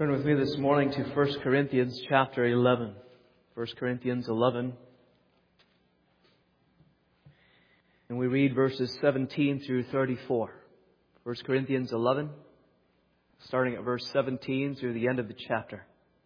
Turn with me this morning to 1 Corinthians chapter 11. 1 Corinthians 11. And we read verses 17 through 34. 1 Corinthians 11, starting at verse 17 through the end of the chapter.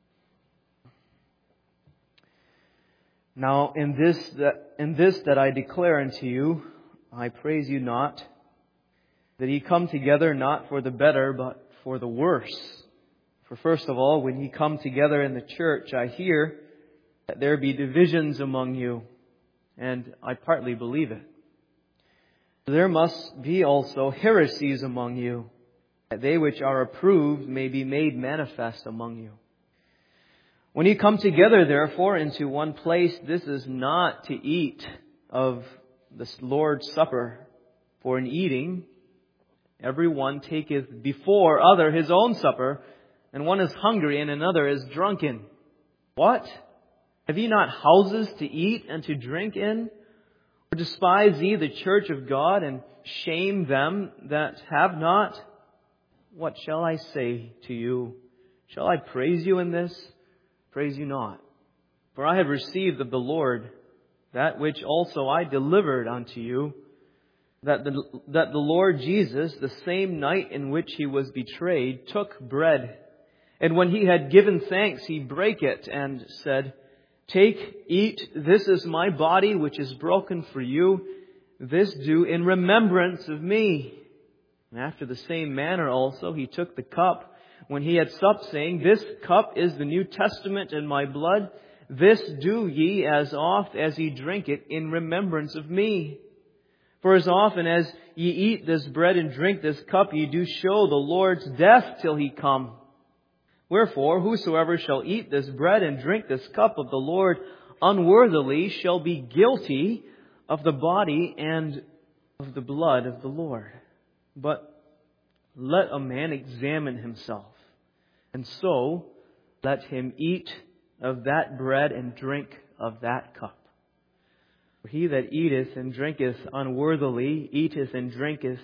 Now in this that I declare unto you, I praise you not, that ye come together not for the better, but for the worse. For first of all, when ye come together in the church, I hear that there be divisions among you, and I partly believe it. There must be also heresies among you, that they which are approved may be made manifest among you. When ye come together, therefore, into one place, this is not to eat of the Lord's Supper, for in eating, every one taketh before other his own supper, and one is hungry and another is drunken. What? Have ye not houses to eat and to drink in? Or despise ye the church of God, and shame them that have not? What shall I say to you? Shall I praise you in this? Praise you not. For I have received of the Lord that which also I delivered unto you, that the Lord Jesus, the same night in which He was betrayed, took bread. And when He had given thanks, He brake it and said, Take, eat, this is my body which is broken for you. This do in remembrance of me. And after the same manner also He took the cup when He had supped, saying, This cup is the New Testament in my blood. This do ye as oft as ye drink it in remembrance of me. For as often as ye eat this bread and drink this cup, ye do show the Lord's death till He come. Wherefore, whosoever shall eat this bread and drink this cup of the Lord unworthily shall be guilty of the body and of the blood of the Lord. But let a man examine himself, and so let him eat of that bread and drink of that cup. For he that eateth and drinketh unworthily eateth and drinketh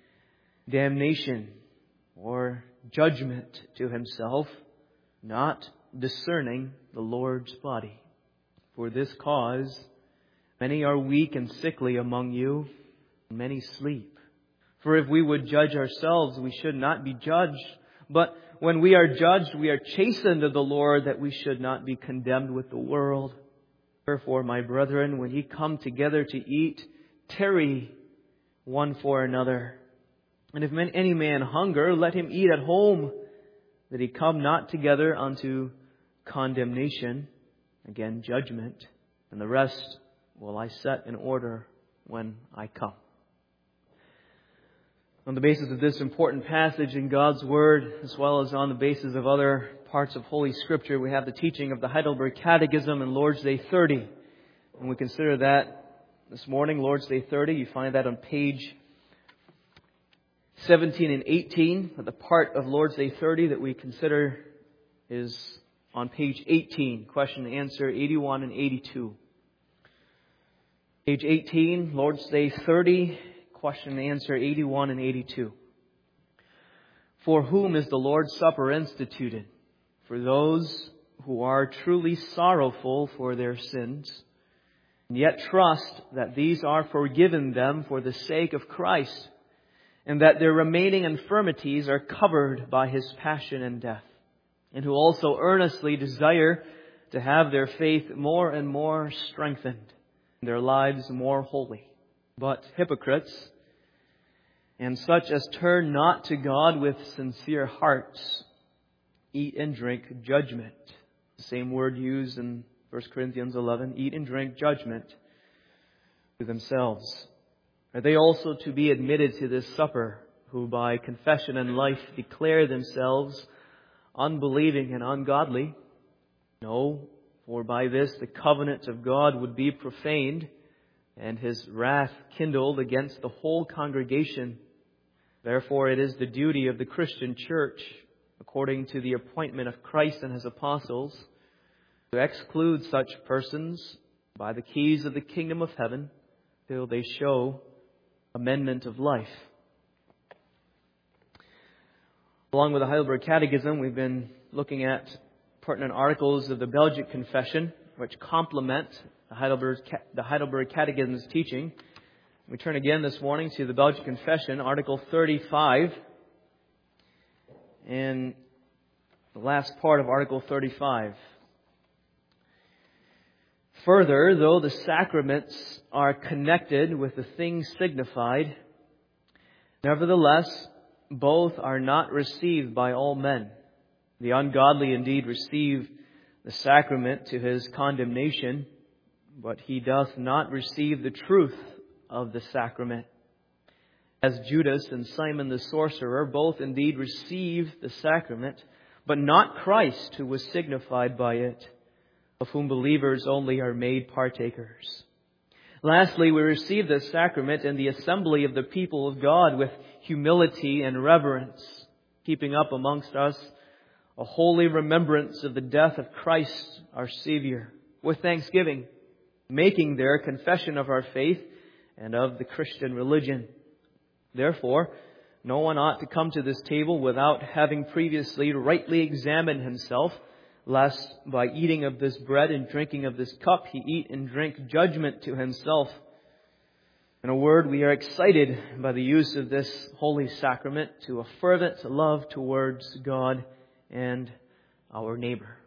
damnation, or judgment to himself, not discerning the Lord's body. For this cause many are weak and sickly among you, and many sleep. For if we would judge ourselves, we should not be judged. But when we are judged, we are chastened of the Lord, that we should not be condemned with the world. Therefore, my brethren, when ye come together to eat, tarry one for another. And if any man hunger, let him eat at home, that he come not together unto condemnation, again judgment, and the rest will I set in order when I come. On the basis of this important passage in God's Word, as well as on the basis of other parts of Holy Scripture, we have the teaching of the Heidelberg Catechism and Lord's Day 30. And we consider that this morning, Lord's Day 30. You find that on page 17 and 18. The part of Lord's Day 30 that we consider is on page 18, question and answer 81 and 82. Page 18, Lord's Day 30, question and answer 81 and 82. For whom is the Lord's Supper instituted? For those who are truly sorrowful for their sins, and yet trust that these are forgiven them for the sake of Christ, and that their remaining infirmities are covered by His passion and death, and who also earnestly desire to have their faith more and more strengthened, and their lives more holy. But hypocrites, and such as turn not to God with sincere hearts, eat and drink judgment. The same word used in 1 Corinthians 11, eat and drink judgment to themselves. Are they also to be admitted to this supper, who by confession and life declare themselves unbelieving and ungodly? No, for by this the covenant of God would be profaned, and His wrath kindled against the whole congregation. Therefore it is the duty of the Christian church, according to the appointment of Christ and His apostles, to exclude such persons by the keys of the kingdom of heaven, till they show amendment of life. Along with the Heidelberg Catechism, we've been looking at pertinent articles of the Belgic Confession, which complement the Heidelberg Catechism's teaching. We turn again this morning to the Belgic Confession, Article 35, and the last part of Article 35. Further, though the sacraments are connected with the things signified, nevertheless, both are not received by all men. The ungodly indeed receive the sacrament to his condemnation, but he doth not receive the truth of the sacrament. As Judas and Simon the sorcerer both indeed receive the sacrament, but not Christ who was signified by it, of whom believers only are made partakers. Lastly, we receive the sacrament in the assembly of the people of God with humility and reverence, keeping up amongst us a holy remembrance of the death of Christ our Savior, with thanksgiving, making their confession of our faith and of the Christian religion. Therefore, no one ought to come to this table without having previously rightly examined himself, lest by eating of this bread and drinking of this cup, he eat and drink judgment to himself. In a word, we are excited by the use of this holy sacrament to a fervent love towards God and our neighbor.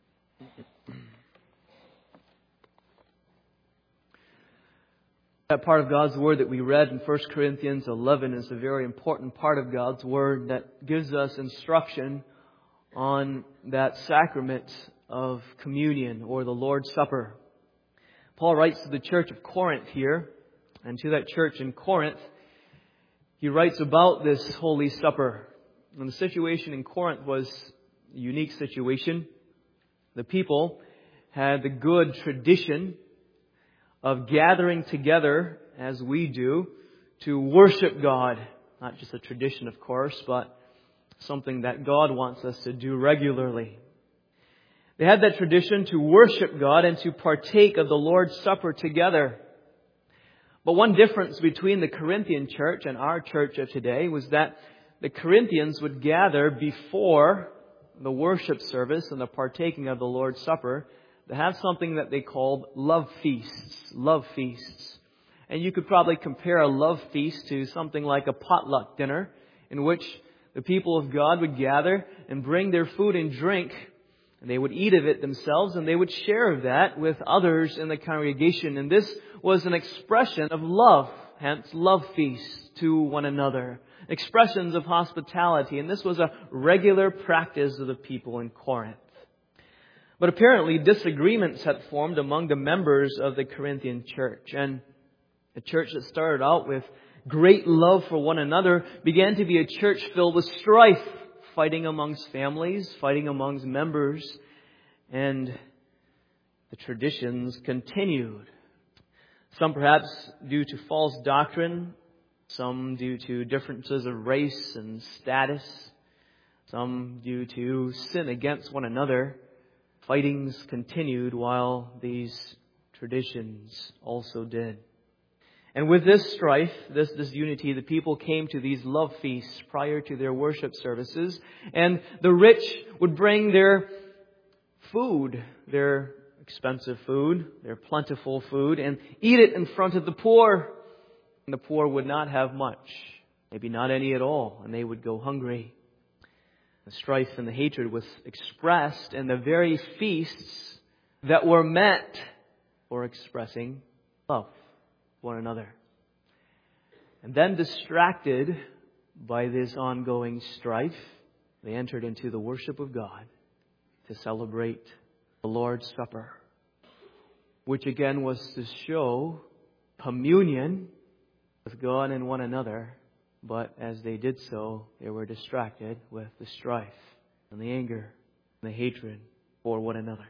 That part of God's Word that we read in 1 Corinthians 11 is a very important part of God's Word that gives us instruction on that sacrament of communion or the Lord's Supper. Paul writes to the church of Corinth here, and to that church in Corinth, he writes about this Holy Supper. And the situation in Corinth was a unique situation. The people had the good tradition of gathering together, as we do, to worship God. Not just a tradition, of course, but something that God wants us to do regularly. They had that tradition to worship God and to partake of the Lord's Supper together. But one difference between the Corinthian church and our church of today was that the Corinthians would gather before the worship service and the partaking of the Lord's Supper to have something that they called love feasts. Love feasts. And you could probably compare a love feast to something like a potluck dinner in which the people of God would gather and bring their food and drink, and they would eat of it themselves, and they would share of that with others in the congregation. And this was an expression of love, hence love feasts to one another. Expressions of hospitality, and this was a regular practice of the people in Corinth. But apparently disagreements had formed among the members of the Corinthian church, and a church that started out with great love for one another began to be a church filled with strife, fighting amongst families, fighting amongst members, and the traditions continued. Some perhaps due to false doctrine, some due to differences of race and status, some due to sin against one another. Fightings continued while these traditions also did. And with this strife, this unity, the people came to these love feasts prior to their worship services. And the rich would bring their food, their expensive food, their plentiful food, and eat it in front of the poor. And the poor would not have much, maybe not any at all, and they would go hungry. The strife and the hatred was expressed in the very feasts that were meant for expressing love one another. And then, distracted by this ongoing strife, they entered into the worship of God to celebrate the Lord's Supper, which again was to show communion with God and one another. But as they did so, they were distracted with the strife and the anger and the hatred for one another.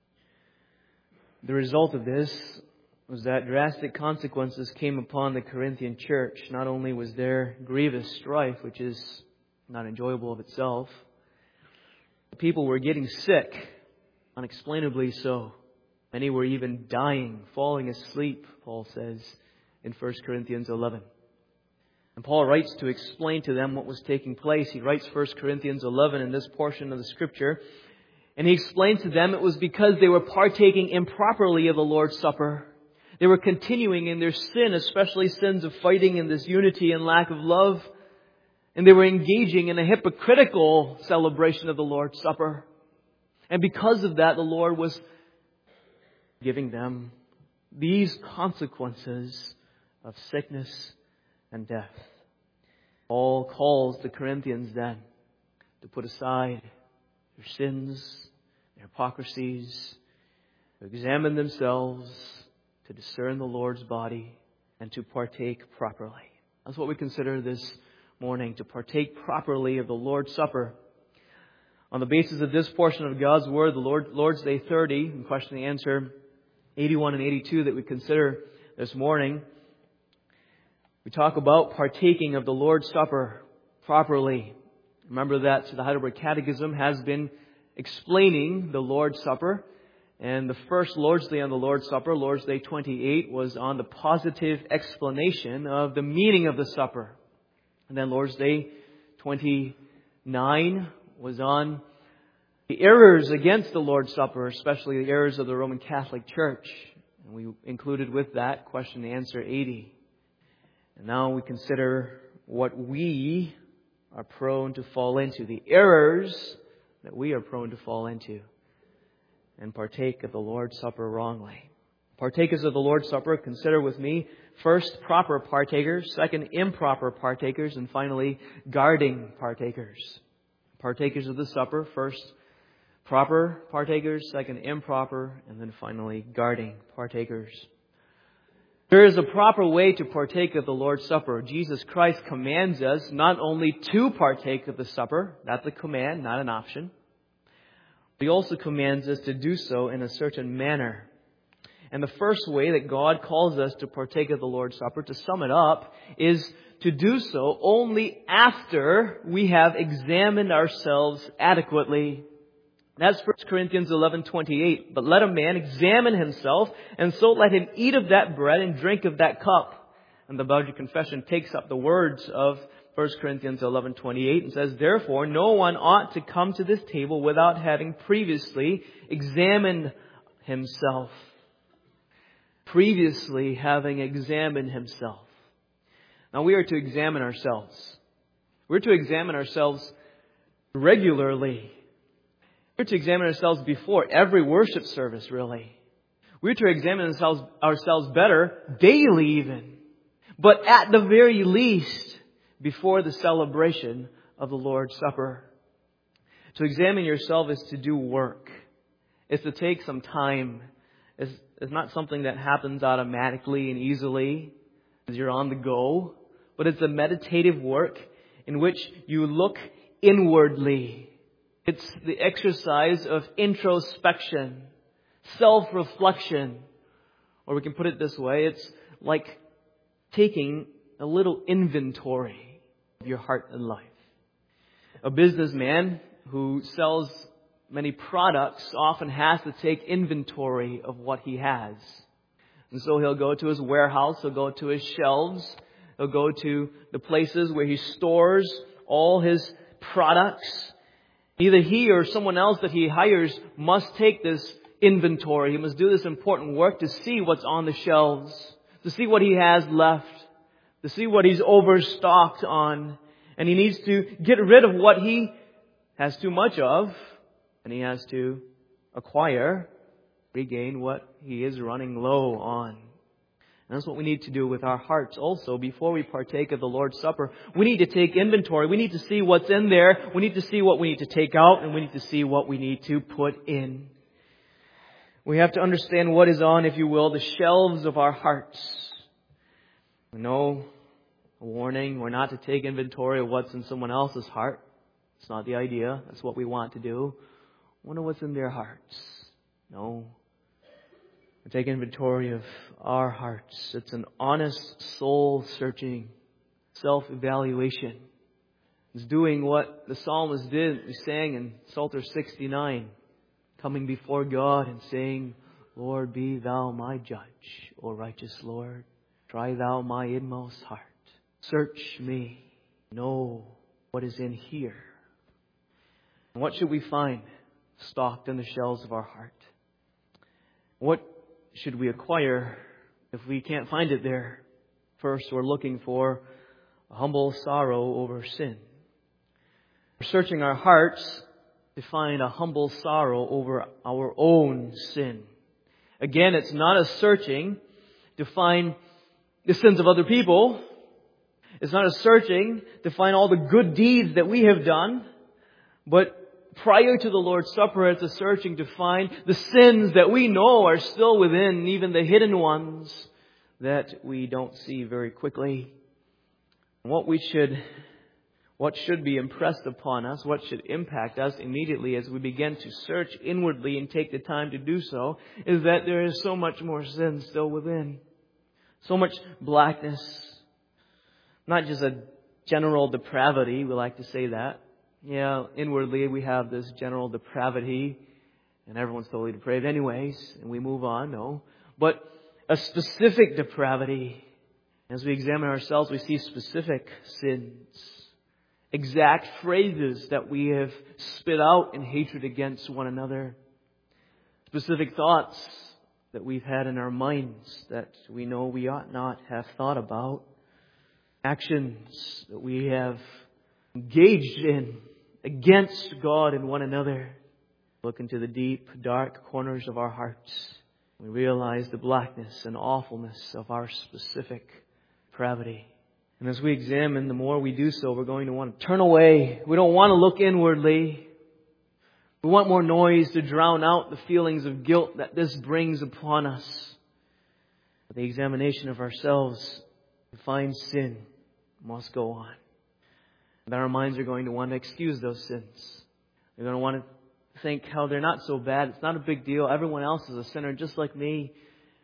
The result of this was that drastic consequences came upon the Corinthian church. Not only was there grievous strife, which is not enjoyable of itself, the people were getting sick, unexplainably so. Many were even dying, falling asleep, Paul says in 1 Corinthians 11. And Paul writes to explain to them what was taking place. He writes 1 Corinthians 11 in this portion of the Scripture. And he explains to them it was because they were partaking improperly of the Lord's Supper. They were continuing in their sin, especially sins of fighting and disunity and lack of love. And they were engaging in a hypocritical celebration of the Lord's Supper. And because of that, the Lord was giving them these consequences of sickness and death. Paul calls the Corinthians then to put aside their sins, their hypocrisies, to examine themselves, to discern the Lord's body, and to partake properly. That's what we consider this morning, to partake properly of the Lord's Supper. On the basis of this portion of God's Word, the Lord's Day 30, and question and answer 81 and 82 that we consider this morning, we talk about partaking of the Lord's Supper properly. Remember that the Heidelberg Catechism has been explaining the Lord's Supper. And the first Lord's Day on the Lord's Supper, Lord's Day 28, was on the positive explanation of the meaning of the supper. And then Lord's Day 29 was on the errors against the Lord's Supper, especially the errors of the Roman Catholic Church. And we included with that question and answer 80. And now we consider what we are prone to fall into, the errors that we are prone to fall into, and partake of the Lord's Supper wrongly. Partakers of the Lord's Supper, consider with me, first, proper partakers, second, improper partakers, and finally, guarding partakers. Partakers of the supper, first, proper partakers, second, improper, and then finally, guarding partakers. There is a proper way to partake of the Lord's Supper. Jesus Christ commands us not only to partake of the supper, that's a command, not an option. He also commands us to do so in a certain manner. And the first way that God calls us to partake of the Lord's Supper, to sum it up, is to do so only after we have examined ourselves adequately. That's 1 Corinthians 11:28. But let a man examine himself, and so let him eat of that bread and drink of that cup. And the Belgian Confession takes up the words of 1 Corinthians 11:28 and says, therefore, no one ought to come to this table without having previously examined himself. Previously having examined himself. Now we are to examine ourselves. We're to examine ourselves regularly. We're to examine ourselves before every worship service, really. We're to examine ourselves better daily even. But at the very least, before the celebration of the Lord's Supper. To examine yourself is to do work. It's to take some time. It's not something that happens automatically and easily as you're on the go. But it's a meditative work in which you look inwardly. It's the exercise of introspection, self-reflection. Or we can put it this way, it's like taking a little inventory of your heart and life. A businessman who sells many products often has to take inventory of what he has. And so he'll go to his warehouse, he'll go to his shelves, he'll go to the places where he stores all his products. Either he or someone else that he hires must take this inventory. He must do this important work to see what's on the shelves, to see what he has left, to see what he's overstocked on. And he needs to get rid of what he has too much of, and he has to acquire, regain what he is running low on. And that's what we need to do with our hearts also. Before we partake of the Lord's Supper, we need to take inventory. We need to see what's in there. We need to see what we need to take out, and we need to see what we need to put in. We have to understand what is on, if you will, the shelves of our hearts. We know a warning. We're not to take inventory of what's in someone else's heart. It's not the idea. That's what we want to do. Wonder what's in their hearts. No. We take inventory of our hearts. It's an honest, soul-searching, self-evaluation. It's doing what the psalmist did. We sang in Psalter 69, coming before God and saying, Lord, be thou my judge, O righteous Lord. Try thou my inmost heart. Search me. Know what is in here. And what should we find stocked in the shelves of our heart? What should we acquire if we can't find it there? First, we're looking for a humble sorrow over sin. We're searching our hearts to find a humble sorrow over our own sin. Again, it's not a searching to find the sins of other people. It's not a searching to find all the good deeds that we have done. But prior to the Lord's Supper, it's a searching to find the sins that we know are still within, even the hidden ones that we don't see very quickly. What should be impressed upon us, what should impact us immediately as we begin to search inwardly and take the time to do so, is that there is so much more sin still within. So much blackness. Not just a general depravity, we like to say that. Yeah, inwardly we have this general depravity, and everyone's totally depraved anyways, and we move on, no. But a specific depravity. As we examine ourselves, we see specific sins. Exact phrases that we have spit out in hatred against one another. Specific thoughts that we've had in our minds that we know we ought not have thought about. Actions that we have engaged in against God and one another. Look into the deep, dark corners of our hearts. We realize the blackness and awfulness of our specific depravity. And as we examine, the more we do so, we're going to want to turn away. We don't want to look inwardly. We want more noise to drown out the feelings of guilt that this brings upon us. The examination of ourselves to find sin must go on. And our minds are going to want to excuse those sins. They're going to want to think how they're not so bad. It's not a big deal. Everyone else is a sinner just like me.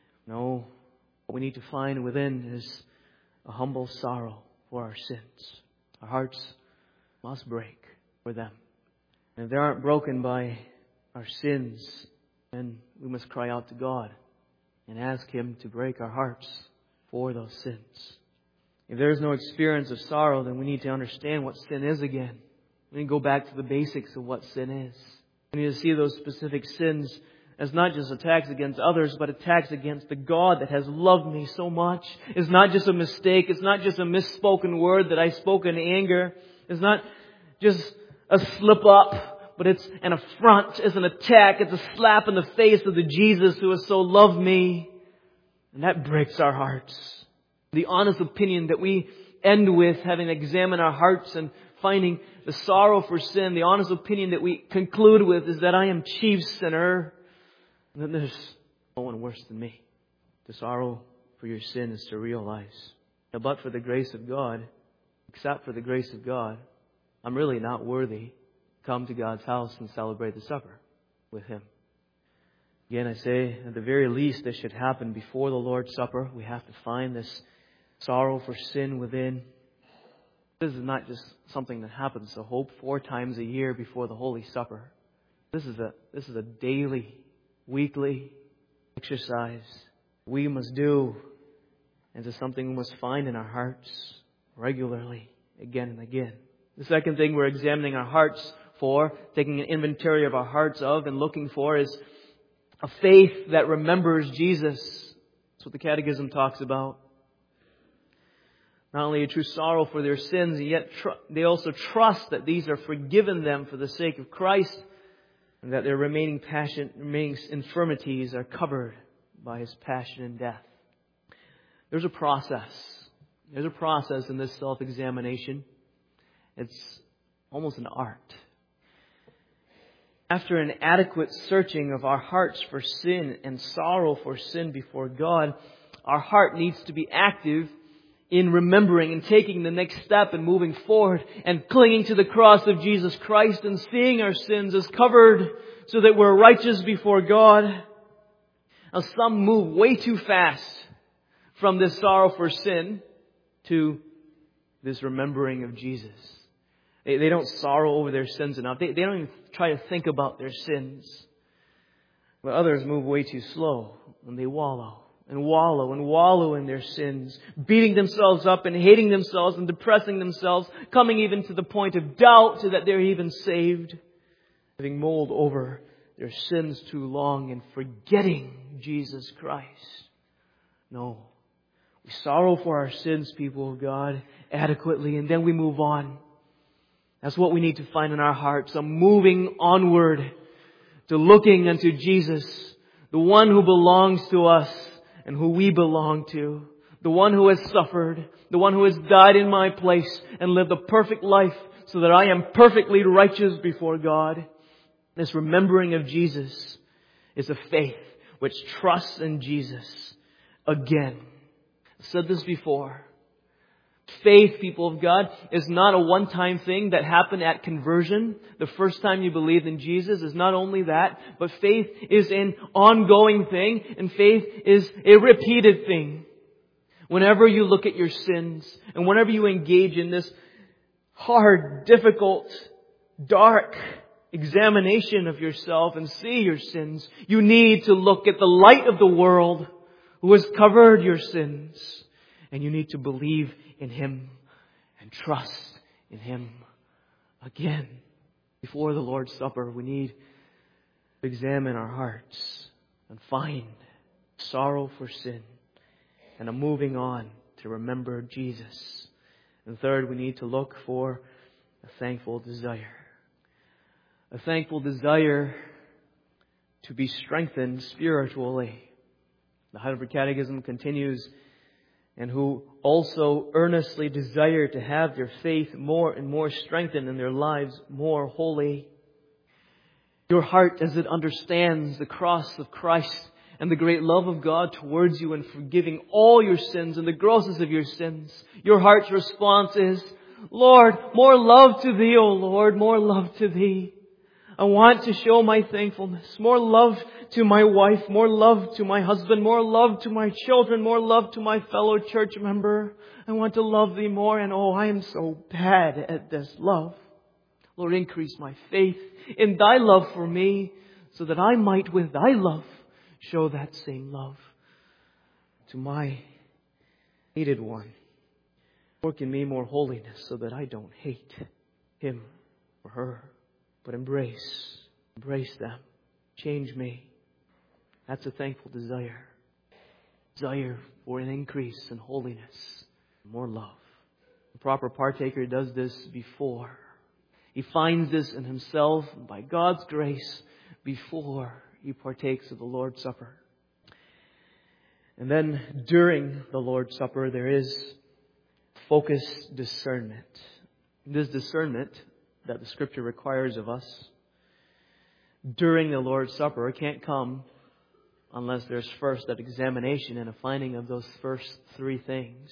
No. What we need to find within is a humble sorrow for our sins. Our hearts must break for them. And if they aren't broken by our sins, then we must cry out to God and ask Him to break our hearts for those sins. If there is no experience of sorrow, then we need to understand what sin is again. We need to go back to the basics of what sin is. We need to see those specific sins as not just attacks against others, but attacks against the God that has loved me so much. It's not just a mistake. It's not just a misspoken word that I spoke in anger. It's not just a slip up, but it's an affront. It's an attack. It's a slap in the face of the Jesus who has so loved me. And that breaks our hearts. The honest opinion that we end with, having examined our hearts and finding the sorrow for sin, the honest opinion that we conclude with is that I am chief sinner. And that there's no one worse than me. To sorrow for your sin is to realize that but for the grace of God, except for the grace of God, I'm really not worthy to come to God's house and celebrate the supper with Him. Again, I say, at the very least, this should happen before the Lord's Supper. We have to find this sorrow for sin within. This is not just something that happens to hope 4 times a year before the Holy Supper. This is a daily, weekly exercise we must do. And it's something we must find in our hearts regularly, again and again. The second thing we're examining our hearts for, taking an inventory of our hearts of and looking for, is a faith that remembers Jesus. That's what the Catechism talks about. Not only a true sorrow for their sins, yet they also trust that these are forgiven them for the sake of Christ, and that their remaining infirmities are covered by His passion and death. There's a process. There's a process in this self-examination. It's almost an art. After an adequate searching of our hearts for sin and sorrow for sin before God, our heart needs to be active in remembering and taking the next step and moving forward and clinging to the cross of Jesus Christ and seeing our sins as covered so that we're righteous before God. Now, some move way too fast from this sorrow for sin to this remembering of Jesus. They don't sorrow over their sins enough. They don't even try to think about their sins. But others move way too slow and they wallow and wallow in their sins, beating themselves up and hating themselves and depressing themselves, coming even to the point of doubt that they're even saved, having mulled over their sins too long and forgetting Jesus Christ. No. We sorrow for our sins, people of God, adequately, and then we move on. That's what we need to find in our hearts, a moving onward to looking unto Jesus, the one who belongs to us and who we belong to, the one who has suffered, the one who has died in my place and lived a perfect life so that I am perfectly righteous before God. This remembering of Jesus is a faith which trusts in Jesus again. I've said this before. Faith, people of God, is not a one-time thing that happened at conversion. The first time you believed in Jesus is not only that, but faith is an ongoing thing, and faith is a repeated thing. Whenever you look at your sins, and whenever you engage in this hard, difficult, dark examination of yourself and see your sins, you need to look at the light of the world who has covered your sins. And you need to believe in Him and trust in Him again. Before the Lord's Supper, we need to examine our hearts and find sorrow for sin and a moving on to remember Jesus. And third, we need to look for a thankful desire. A thankful desire to be strengthened spiritually. The Heidelberg Catechism continues, and who also earnestly desire to have their faith more and more strengthened and their lives more holy. Your heart, as it understands the cross of Christ and the great love of God towards you and forgiving all your sins and the grosses of your sins, your heart's response is, Lord, more love to Thee, O Lord, more love to Thee. I want to show my thankfulness. More love to my wife, more love to my husband, more love to my children, more love to my fellow church member. I want to love Thee more, and oh, I am so bad at this love. Lord, increase my faith in Thy love for me, so that I might with Thy love show that same love to my hated one. Work in me more holiness, so that I don't hate him or her, but embrace them. Change me. That's a thankful desire. Desire for an increase in holiness, more love. The proper partaker does this before. He finds this in himself by God's grace before he partakes of the Lord's Supper. And then during the Lord's Supper, there is focused discernment. This discernment that the Scripture requires of us during the Lord's Supper can't come unless there's first that examination and a finding of those first three things.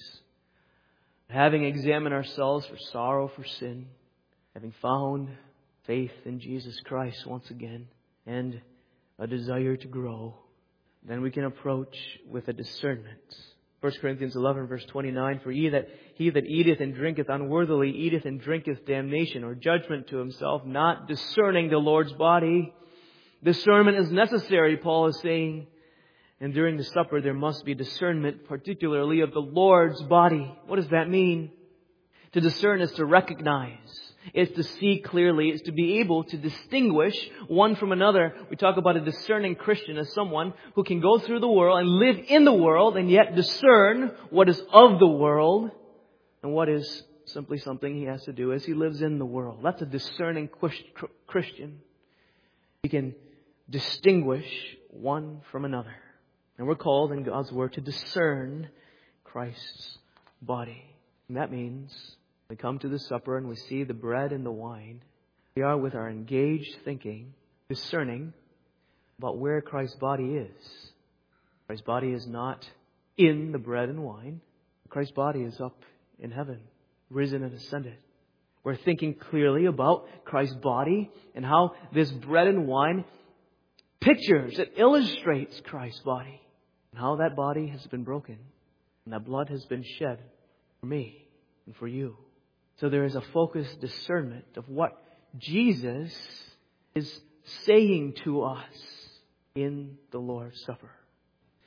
Having examined ourselves for sorrow for sin, having found faith in Jesus Christ once again, and a desire to grow, then we can approach with a discernment. 1 Corinthians 11 verse 29, for he that eateth and drinketh unworthily eateth and drinketh damnation or judgment to himself, not discerning the Lord's body. Discernment is necessary, Paul is saying. And during the supper there must be discernment, particularly of the Lord's body. What does that mean? To discern is to recognize. It's to see clearly. It's to be able to distinguish one from another. We talk about a discerning Christian as someone who can go through the world and live in the world and yet discern what is of the world and what is simply something he has to do as he lives in the world. That's a discerning Christian. He can distinguish one from another. And we're called in God's Word to discern Christ's body. And that means we come to the supper and we see the bread and the wine. We are with our engaged thinking, discerning about where Christ's body is. Christ's body is not in the bread and wine. Christ's body is up in heaven, risen and ascended. We're thinking clearly about Christ's body and how this bread and wine pictures, it illustrates Christ's body. And how that body has been broken and that blood has been shed for me and for you. So there is a focused discernment of what Jesus is saying to us in the Lord's Supper.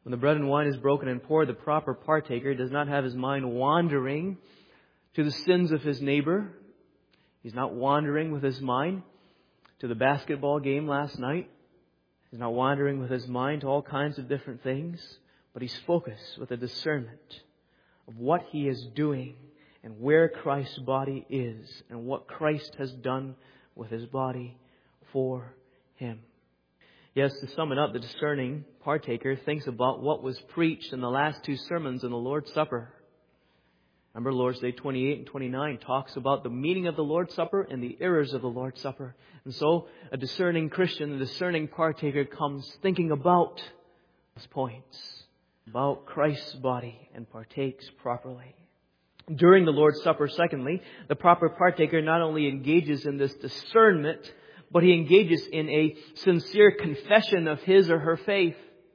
When the bread and wine is broken and poured, the proper partaker does not have his mind wandering to the sins of his neighbor. He's not wandering with his mind to the basketball game last night. He's not wandering with his mind to all kinds of different things. But he's focused with a discernment of what he is doing and where Christ's body is and what Christ has done with his body for him. Yes, to sum it up, the discerning partaker thinks about what was preached in the last two sermons in the Lord's Supper. Remember, Lord's Day 28 and 29 talks about the meaning of the Lord's Supper and the errors of the Lord's Supper. And so, a discerning Christian, a discerning partaker comes thinking about those points, about Christ's body, and partakes properly. During the Lord's Supper, secondly, the proper partaker not only engages in this discernment, but he engages in a sincere confession of his or her faith.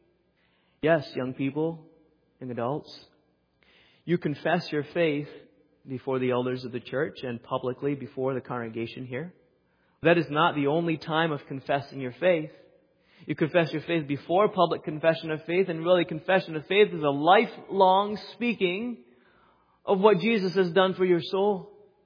Yes, young people, young adults, you confess your faith before the elders of the church and publicly before the congregation here. That is not the only time of confessing your faith. You confess your faith before public confession of faith, and really confession of faith is a lifelong speaking of what Jesus has done for your soul.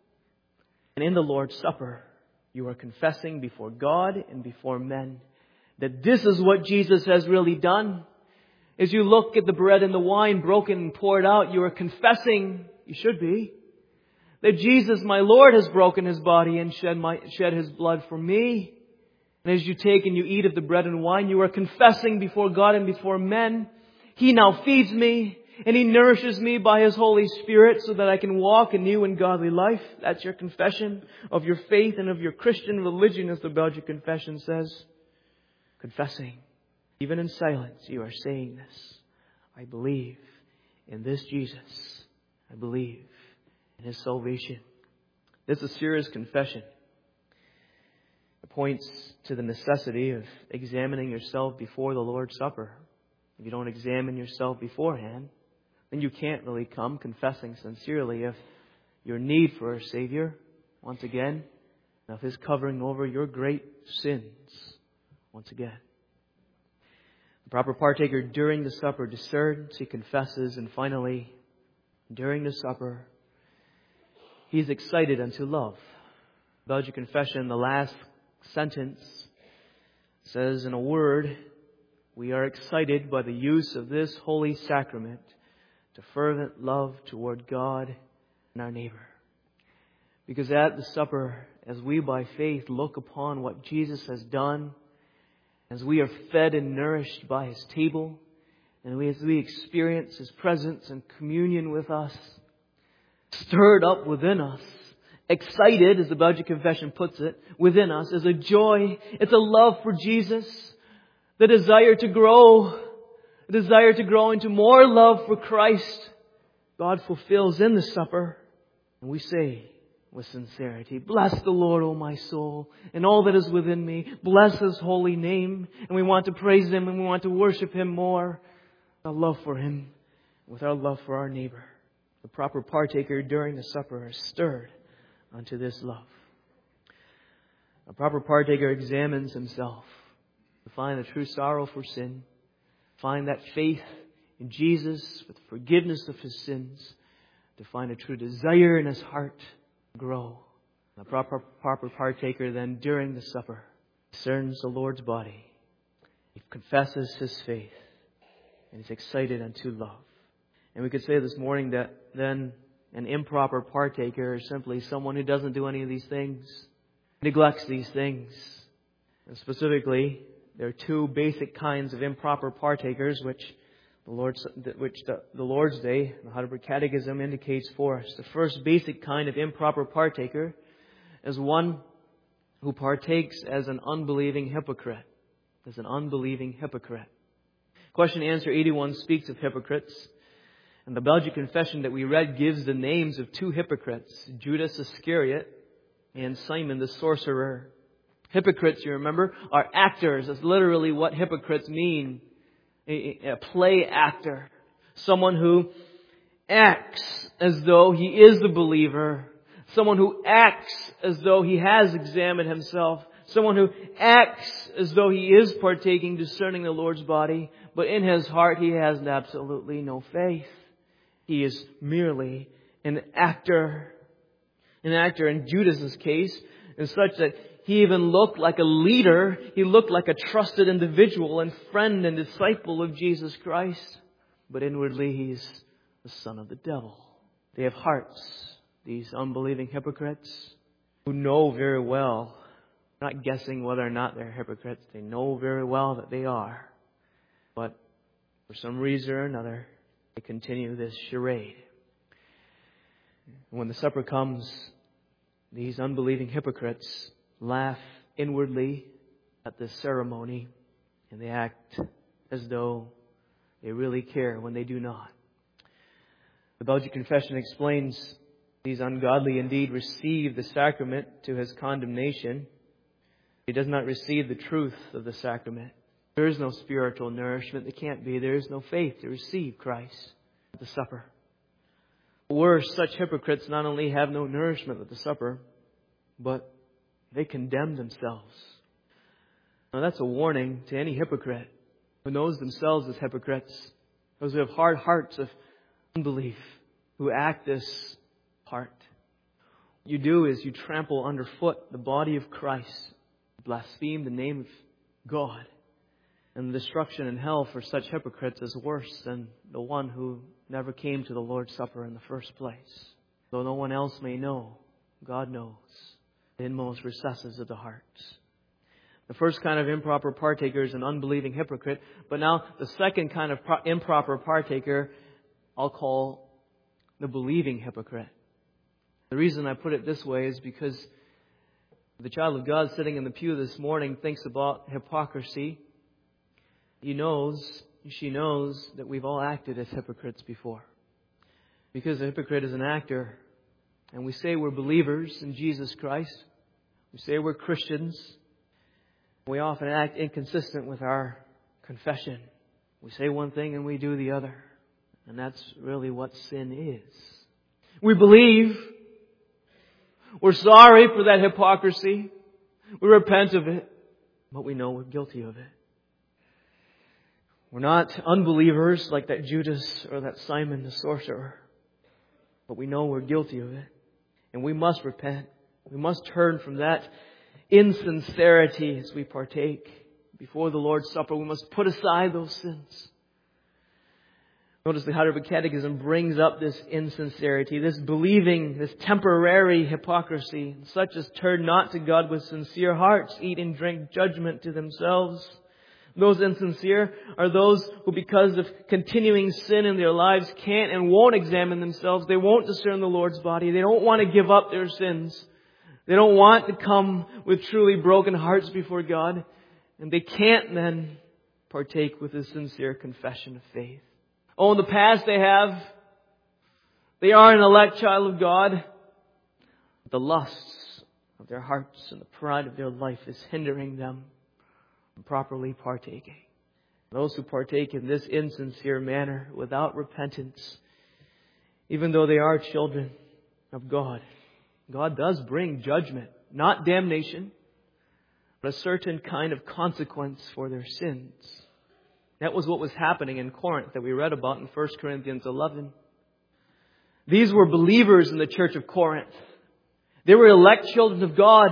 And in the Lord's Supper, you are confessing before God and before men that this is what Jesus has really done. As you look at the bread and the wine broken and poured out, you are confessing, you should be, that Jesus, my Lord, has broken His body and shed His blood for me. And as you take and you eat of the bread and wine, you are confessing before God and before men, He now feeds me and He nourishes me by His Holy Spirit so that I can walk a new and godly life. That's your confession of your faith and of your Christian religion, as the Belgian Confession says. Confessing. Even in silence, you are saying this. I believe in this Jesus. I believe in His salvation. This is a serious confession. It points to the necessity of examining yourself before the Lord's Supper. If you don't examine yourself beforehand, then you can't really come confessing sincerely of your need for a Savior, once again, and of His covering over your great sins, once again. The proper partaker during the supper discerns, he confesses, and finally, during the supper, he is excited unto love. Belgian Confession, the last sentence says, in a word, we are excited by the use of this holy sacrament to fervent love toward God and our neighbor. Because at the supper, as we by faith look upon what Jesus has done, as we are fed and nourished by His table, and as we experience His presence and communion with us, stirred up within us, excited, as the Belgian Confession puts it, within us is a joy. It's a love for Jesus, the desire to grow into more love for Christ. God fulfills in the supper, and we say with sincerity, bless the Lord, O my soul, and all that is within me. Bless His holy name. And we want to praise Him and we want to worship Him more. Our love for Him with our love for our neighbor. The proper partaker during the supper is stirred unto this love. A proper partaker examines himself to find the true sorrow for sin, find that faith in Jesus with forgiveness of his sins, to find a true desire in his heart to grow. The proper partaker then during the supper discerns the Lord's body. He confesses his faith and is excited unto love. And we could say this morning that then an improper partaker is simply someone who doesn't do any of these things, neglects these things. And specifically, there are two basic kinds of improper partakers which the Lord's Day, the Heidelberg Catechism, indicates for us. The first basic kind of improper partaker is one who partakes as an unbelieving hypocrite. As an unbelieving hypocrite. Question and answer 81 speaks of hypocrites. And the Belgian Confession that we read gives the names of two hypocrites, Judas Iscariot and Simon the sorcerer. Hypocrites, you remember, are actors. That's literally what hypocrites mean. A play actor. Someone who acts as though he is the believer. Someone who acts as though he has examined himself. Someone who acts as though he is partaking, discerning the Lord's body, but in his heart he has absolutely no faith. He is merely an actor. An actor in Judas's case is such that he even looked like a leader. He looked like a trusted individual and friend and disciple of Jesus Christ. But inwardly he's the son of the devil. They have hearts, these unbelieving hypocrites, who know very well, not guessing whether or not they're hypocrites. They know very well that they are. But for some reason or another, they continue this charade. When the supper comes, these unbelieving hypocrites laugh inwardly at this ceremony, and they act as though they really care when they do not. The Belgian Confession explains these ungodly indeed receive the sacrament to his condemnation. He does not receive the truth of the sacrament. There is no spiritual nourishment. There can't be. There is no faith to receive Christ at the supper. Worse, such hypocrites not only have no nourishment at the supper, but they condemn themselves. Now that's a warning to any hypocrite who knows themselves as hypocrites, those who have hard hearts of unbelief, who act this part. What you do is you trample underfoot the body of Christ, blaspheme the name of God. And the destruction in hell for such hypocrites is worse than the one who never came to the Lord's Supper in the first place. Though no one else may know, God knows the inmost recesses of the hearts. The first kind of improper partaker is an unbelieving hypocrite. But now the second kind of improper partaker I'll call the believing hypocrite. The reason I put it this way is because the child of God sitting in the pew this morning thinks about hypocrisy. She knows that we've all acted as hypocrites before. Because a hypocrite is an actor. And we say we're believers in Jesus Christ. We say we're Christians. We often act inconsistent with our confession. We say one thing and we do the other. And that's really what sin is. We believe. We're sorry for that hypocrisy. We repent of it. But we know we're guilty of it. We're not unbelievers like that Judas or that Simon the sorcerer. But we know we're guilty of it. And we must repent. We must turn from that insincerity as we partake before the Lord's Supper. We must put aside those sins. Notice the Heidelberg Catechism brings up this insincerity, this believing, this temporary hypocrisy. Such as turn not to God with sincere hearts, eat and drink judgment to themselves. Those insincere are those who, because of continuing sin in their lives, can't and won't examine themselves. They won't discern the Lord's body. They don't want to give up their sins. They don't want to come with truly broken hearts before God. And they can't then partake with a sincere confession of faith. Oh, in the past they have. They are an elect child of God. The lusts of their hearts and the pride of their life is hindering them from properly partaking. Those who partake in this insincere manner without repentance, even though they are children of God, God does bring judgment, not damnation, but a certain kind of consequence for their sins. That was what was happening in Corinth that we read about in 1 Corinthians 11. These were believers in the church of Corinth. They were elect children of God.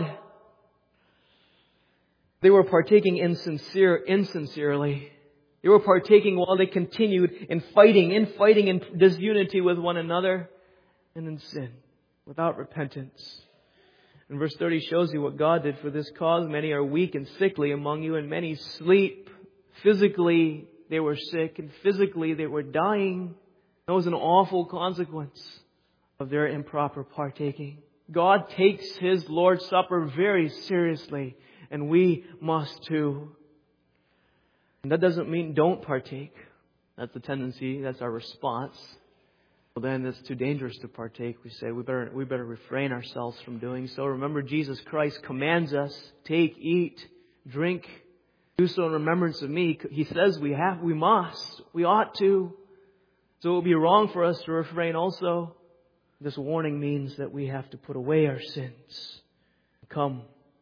They were partaking insincerely. They were partaking while they continued in fighting in disunity with one another and in sin, without repentance. And verse 30 shows you what God did for this cause. Many are weak and sickly among you, and many sleep. Physically, they were sick, and physically they were dying. That was an awful consequence of their improper partaking. God takes His Lord's Supper very seriously, and we must too. And that doesn't mean don't partake. That's the tendency, that's our response. Well, then it's too dangerous to partake. We say we better refrain ourselves from doing so. Remember, Jesus Christ commands us, take, eat, drink. Do so in remembrance of me. He says we must, we ought to. So it would be wrong for us to refrain also. This warning means that we have to put away our sins. Come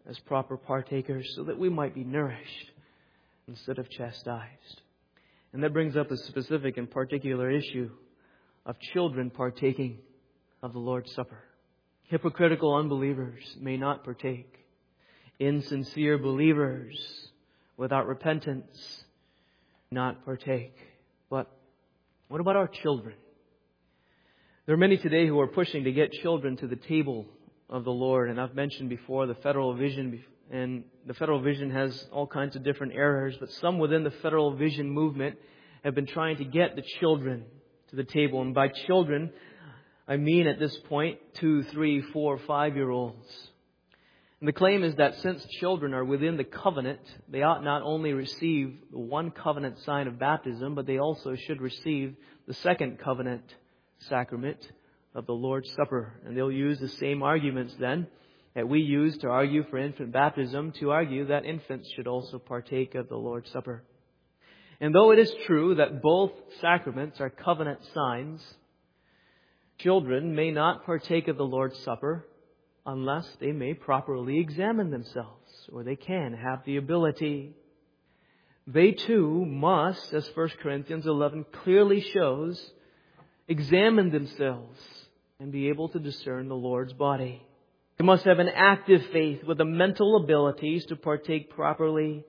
as proper partakers so that we might be nourished instead of chastised. And that brings up a specific and particular issue of children partaking of the Lord's Supper. Hypocritical unbelievers may not partake. Insincere believers without repentance not partake. But what about our children? There are many today who are pushing to get children to the table of the Lord. And I've mentioned before the Federal Vision, and the Federal Vision has all kinds of different errors, but some within the Federal Vision movement have been trying to get the children to the table. And by children, I mean at this point 2, 3, 4, 5-year-olds. And the claim is that since children are within the covenant, they ought not only receive the one covenant sign of baptism, but they also should receive the second covenant sacrament of the Lord's Supper. And they'll use the same arguments then that we use to argue for infant baptism to argue that infants should also partake of the Lord's Supper. And though it is true that both sacraments are covenant signs, children may not partake of the Lord's Supper unless they may properly examine themselves, or they can have the ability. They too must, as 1 Corinthians 11 clearly shows, examine themselves and be able to discern the Lord's body. They must have an active faith with the mental abilities to partake properly.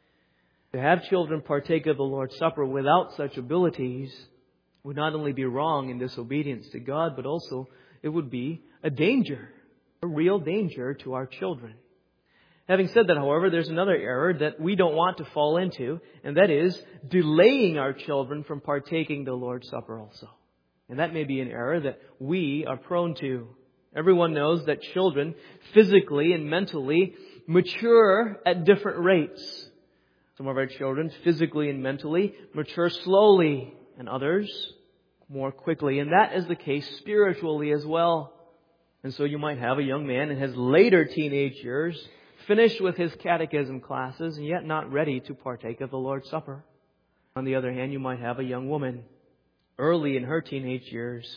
To have children partake of the Lord's Supper without such abilities would not only be wrong in disobedience to God, but also it would be a danger, a real danger to our children. Having said that, however, there's another error that we don't want to fall into, and that is delaying our children from partaking the Lord's Supper also. And that may be an error that we are prone to. Everyone knows that children physically and mentally mature at different rates. Some of our children physically and mentally mature slowly, and others more quickly. And that is the case spiritually as well. And so you might have a young man in his later teenage years, finished with his catechism classes, and yet not ready to partake of the Lord's Supper. On the other hand, you might have a young woman early in her teenage years,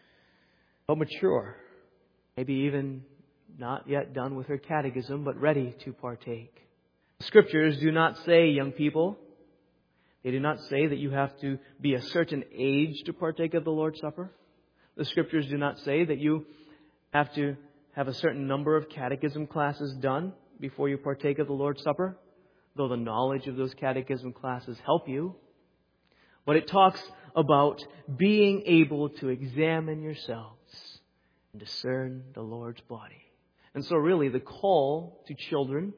but mature, maybe even not yet done with her catechism, but ready to partake. Scriptures do not say, young people, they do not say that you have to be a certain age to partake of the Lord's Supper. The Scriptures do not say that you have to have a certain number of catechism classes done before you partake of the Lord's Supper, though the knowledge of those catechism classes help you. But it talks about being able to examine yourselves and discern the Lord's body. And so really the call to children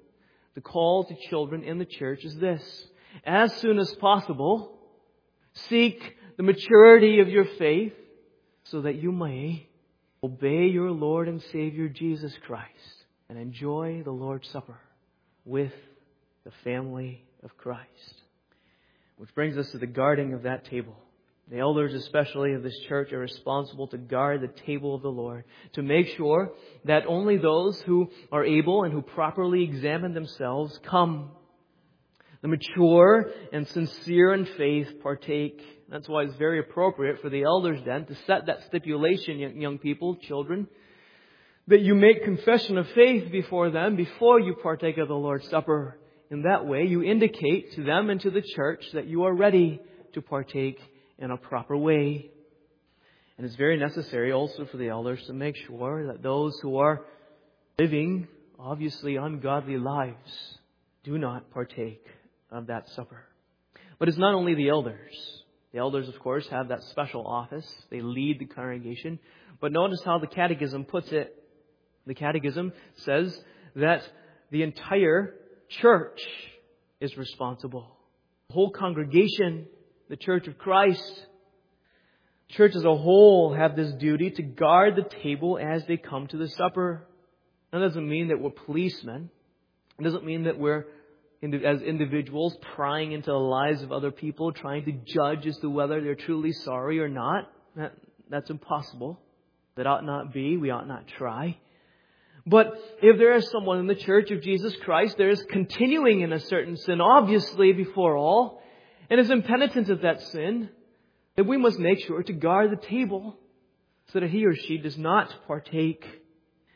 in the church is this: as soon as possible, seek the maturity of your faith so that you may obey your Lord and Savior Jesus Christ and enjoy the Lord's Supper with the family of Christ. Which brings us to the guarding of that table. The elders, especially of this church, are responsible to guard the table of the Lord, to make sure that only those who are able and who properly examine themselves come. The mature and sincere in faith partake. That's why it's very appropriate for the elders then to set that stipulation, young people, children, that you make confession of faith before them before you partake of the Lord's Supper. In that way, you indicate to them and to the church that you are ready to partake in a proper way. And it's very necessary also for the elders to make sure that those who are living obviously ungodly lives do not partake of that supper. But it's not only the elders. The elders, of course, have that special office. They lead the congregation. But notice how the Catechism puts it. The Catechism says that the entire church is responsible. The whole congregation, the Church of Christ, church as a whole have this duty to guard the table as they come to the supper. That doesn't mean that we're policemen. It doesn't mean that we're, as individuals, prying into the lives of other people, trying to judge as to whether they're truly sorry or not. That's impossible. That ought not be. We ought not try. But if there is someone in the Church of Jesus Christ, there is continuing in a certain sin, obviously before all, and is impenitent of that sin, then we must make sure to guard the table so that he or she does not partake.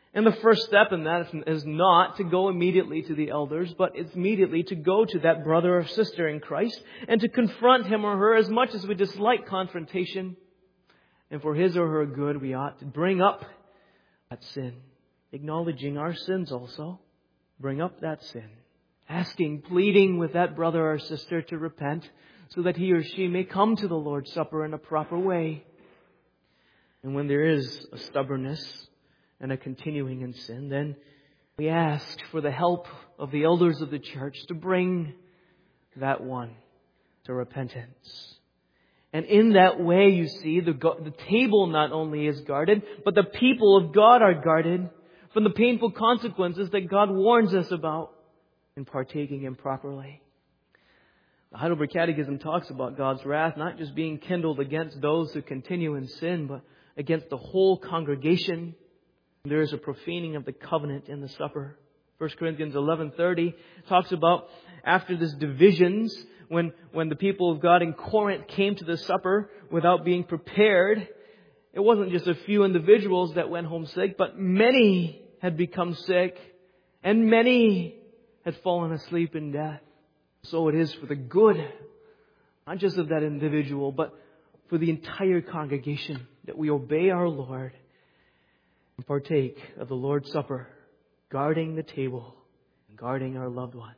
And the first step in that is not to go immediately to the elders, but it's immediately to go to that brother or sister in Christ and to confront him or her as much as we dislike confrontation. And for his or her good, we ought to bring up that sin, acknowledging our sins also. Bring up that sin, asking, pleading with that brother or sister to repent so that he or she may come to the Lord's Supper in a proper way. And when there is a stubbornness and a continuing in sin, then we ask for the help of the elders of the church to bring that one to repentance. And in that way, you see, the table not only is guarded, but the people of God are guarded from the painful consequences that God warns us about in partaking improperly. The Heidelberg Catechism talks about God's wrath not just being kindled against those who continue in sin, but against the whole congregation. There is a profaning of the covenant in the supper. 1 Corinthians 11:30 talks about after this divisions, when the people of God in Corinth came to the supper without being prepared, it wasn't just a few individuals that went home sick, but many had become sick and many had fallen asleep in death. So it is for the good, not just of that individual, but for the entire congregation, that we obey our Lord and partake of the Lord's Supper, guarding the table and guarding our loved ones.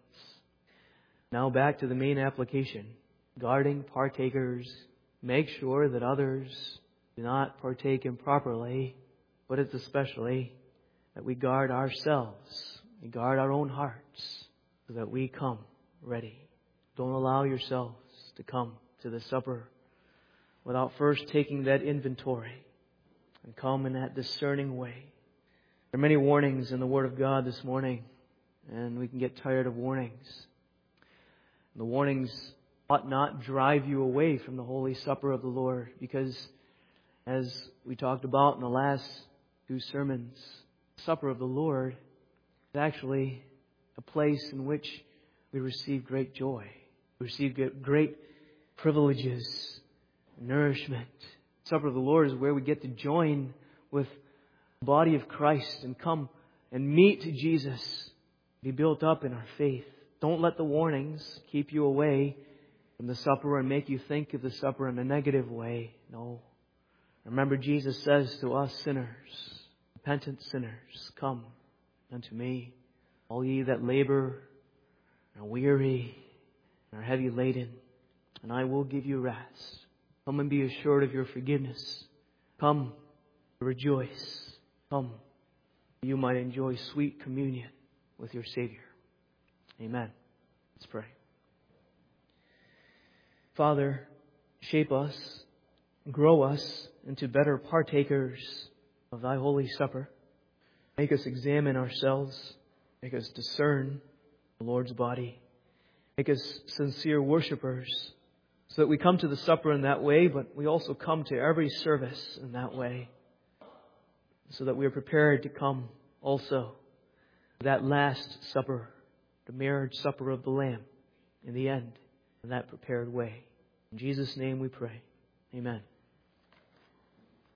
Now back to the main application. Guarding partakers. Make sure that others do not partake improperly, but it's especially that we guard ourselves. We guard our own hearts so that we come ready. Don't allow yourselves to come to the supper without first taking that inventory and come in that discerning way. There are many warnings in the Word of God this morning, and we can get tired of warnings. The warnings ought not drive you away from the Holy Supper of the Lord, because as we talked about in the last two sermons, the Supper of the Lord is actually a place in which we receive great joy. We receive great privileges, nourishment. The Supper of the Lord is where we get to join with the body of Christ and come and meet Jesus, be built up in our faith. Don't let the warnings keep you away from the supper and make you think of the supper in a negative way. No. Remember, Jesus says to us sinners, repentant sinners, come unto me, all ye that labor and are weary and are heavy laden, and I will give you rest. Come and be assured of your forgiveness. Come, rejoice. Come, you might enjoy sweet communion with your Savior. Amen. Let's pray. Father, shape us, grow us into better partakers of Thy Holy Supper. Make us examine ourselves. Make us discern the Lord's body. Make us sincere worshipers so that we come to the supper in that way, but we also come to every service in that way, so that we are prepared to come also to that last supper, the marriage supper of the Lamb, in the end, in that prepared way. In Jesus' name we pray. Amen.